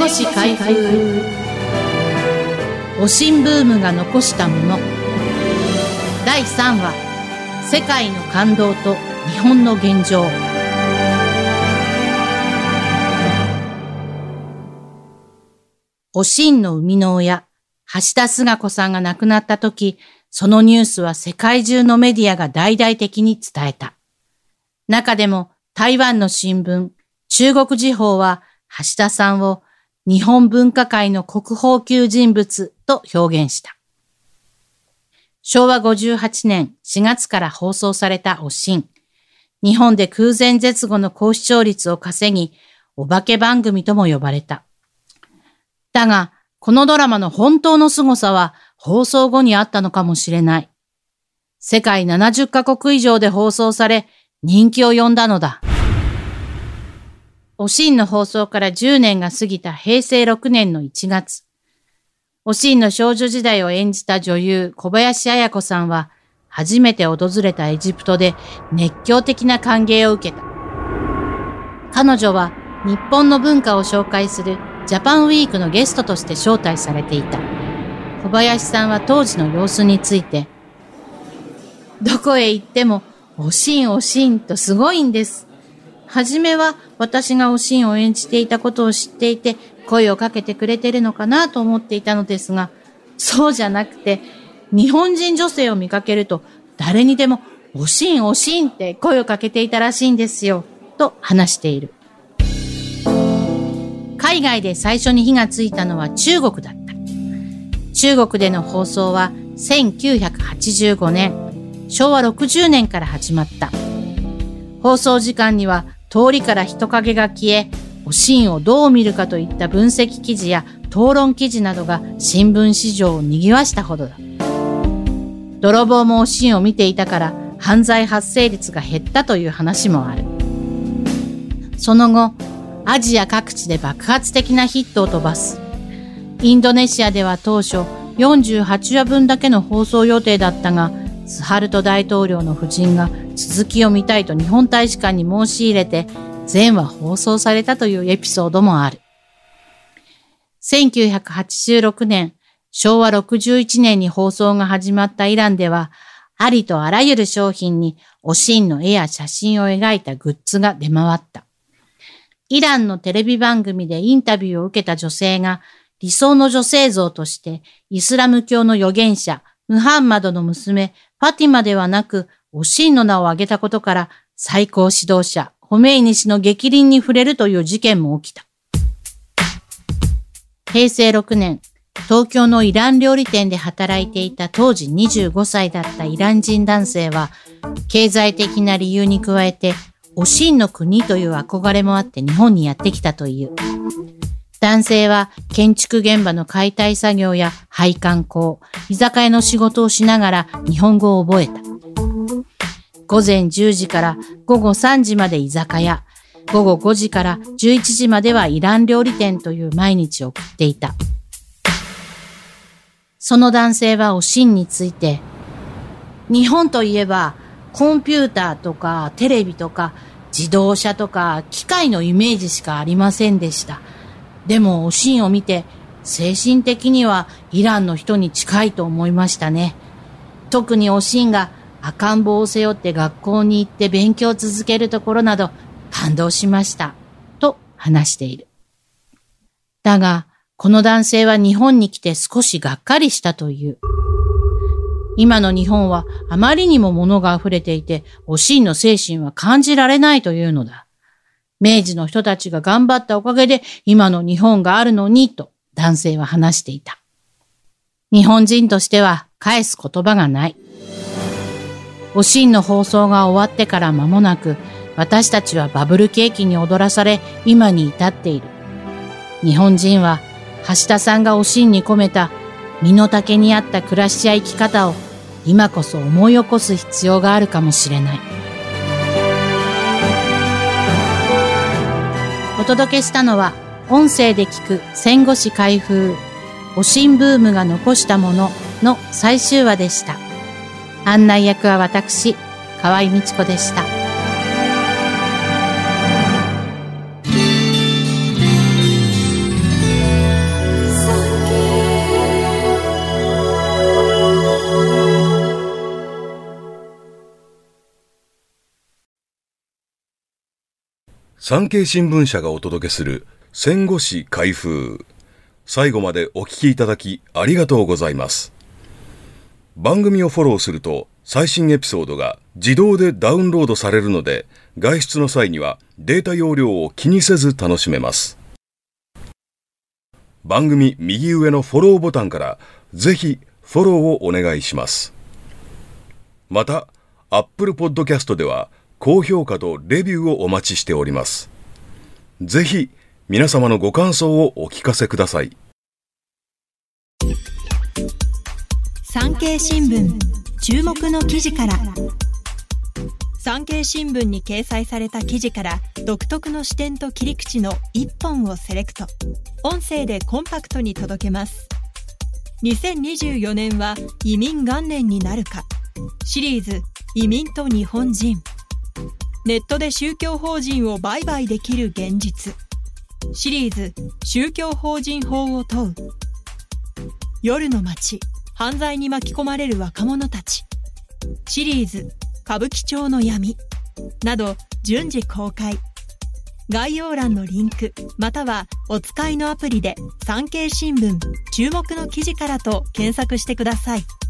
後史開封。おしんブームが残したもの。第3話、世界の感動と日本の現状。おしんの生みの親、橋田壽賀子さんが亡くなったとき、そのニュースは世界中のメディアが大々的に伝えた。中でも台湾の新聞、中国時報は橋田さんを日本文化界の国宝級人物と表現した。昭和58年4月から放送されたおしん。日本で空前絶後の高視聴率を稼ぎ、お化け番組とも呼ばれた。だが、このドラマの本当の凄さは放送後にあったのかもしれない。世界70カ国以上で放送され、人気を呼んだのだ。おしんの放送から10年が過ぎた平成6年の1月。おしんの少女時代を演じた女優小林綾子さんは、初めて訪れたエジプトで熱狂的な歓迎を受けた。彼女は日本の文化を紹介するジャパンウィークのゲストとして招待されていた。小林さんは当時の様子について、どこへ行ってもおしんおしんとすごいんです。はじめは私がおしんを演じていたことを知っていて声をかけてくれてるのかなと思っていたのですが、そうじゃなくて日本人女性を見かけると誰にでもおしんおしんって声をかけていたらしいんですよと話している。海外で最初に火がついたのは中国だった。中国での放送は1985年、昭和60年から始まった。放送時間には通りから人影が消え、おしんをどう見るかといった分析記事や討論記事などが新聞市場を賑わしたほどだ。泥棒もおしんを見ていたから犯罪発生率が減ったという話もある。その後、アジア各地で爆発的なヒットを飛ばす。インドネシアでは当初48話分だけの放送予定だったが、スハルト大統領の夫人が続きを見たいと日本大使館に申し入れて全話放送されたというエピソードもある。1986年、昭和61年に放送が始まったイランでは、ありとあらゆる商品におしんの絵や写真を描いたグッズが出回った。イランのテレビ番組でインタビューを受けた女性が理想の女性像としてイスラム教の預言者ムハンマドの娘ファティマではなくおしんの名を挙げたことから最高指導者ホメイニ氏の逆鱗に触れるという事件も起きた。平成6年、東京のイラン料理店で働いていた当時25歳だったイラン人男性は経済的な理由に加えておしんの国という憧れもあって日本にやってきたという。男性は建築現場の解体作業や配管工、居酒屋の仕事をしながら日本語を覚えた。午前10時から午後3時まで居酒屋、午後5時から11時まではイラン料理店という毎日を送っていた。その男性はおしんについて、日本といえばコンピューターとかテレビとか自動車とか機械のイメージしかありませんでした。でもおしんを見て精神的にはイランの人に近いと思いましたね。特におしんが赤ん坊を背負って学校に行って勉強を続けるところなど感動しましたと話している。だがこの男性は日本に来て少しがっかりしたという。今の日本はあまりにも物が溢れていて、おしんの精神は感じられないというのだ。明治の人たちが頑張ったおかげで今の日本があるのにと男性は話していた。日本人としては返す言葉がない。おしんの放送が終わってから間もなく、私たちはバブル景気に踊らされ今に至っている。日本人は橋田さんがおしんに込めた身の丈に合った暮らしや生き方を今こそ思い起こす必要があるかもしれない。お届けしたのは音声で聞く戦後史開封おしんブームが残したものの最終話でした。案内役は私、河合美智子でした。 産経新聞社がお届けする戦後史開封。最後までお聞きいただきありがとうございます。番組をフォローすると最新エピソードが自動でダウンロードされるので、外出の際にはデータ容量を気にせず楽しめます。番組右上のフォローボタンからぜひフォローをお願いします。また、Apple Podcast では高評価とレビューをお待ちしております。ぜひ皆様のご感想をお聞かせください。 産経新聞注目の記事から。産経新聞に掲載された記事から独特の視点と切り口の1本をセレクト。音声でコンパクトに届けます。2024年は移民元年になるか。シリーズ移民と日本人。ネットで宗教法人を売買できる現実。シリーズ宗教法人法を問う。夜の街、犯罪に巻き込まれる若者たち。シリーズ歌舞伎町の闇など順次公開。概要欄のリンクまたはお使いのアプリで産経新聞注目の記事からと検索してください。